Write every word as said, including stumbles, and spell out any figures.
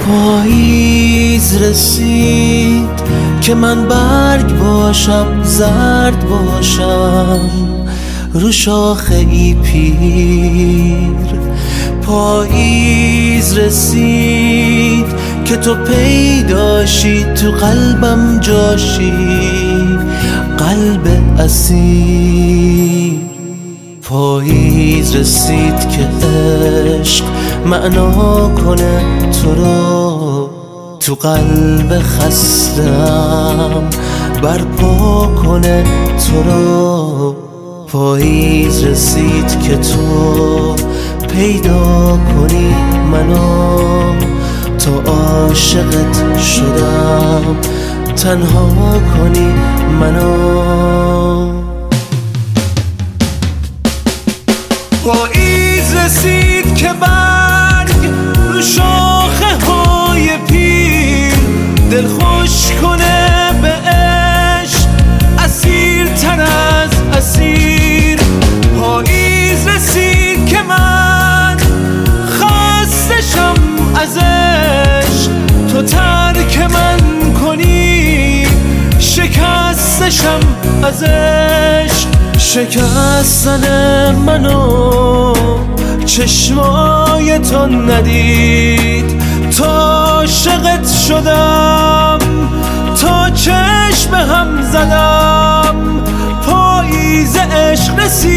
پاییز رسید که من برگ باشم، زرد باشم رو شاخه ای پیر. پاییز رسید که تو پیداشی، تو قلبم جاشی، قلب اسیر. پاییز رسید که عشق معنا کنه تو رو، تو قلب خستم برپا کنه تو رو. پاییز رسید که تو پیدا کنی منو، تا عاشقت شدم تنها کنی منو. پاییز رسید که برگ رو شاخه های پیر دل خوش کنه به عشق، اسیر تر از اسیر. پاییز رسید که من خستشم از عشق، تو ترک من کنی شکستشم از عشق. شکستن منو چشمای تو ندید، تا عاشقت شدم، تا چشم هم زدم. پاییز عشق رسید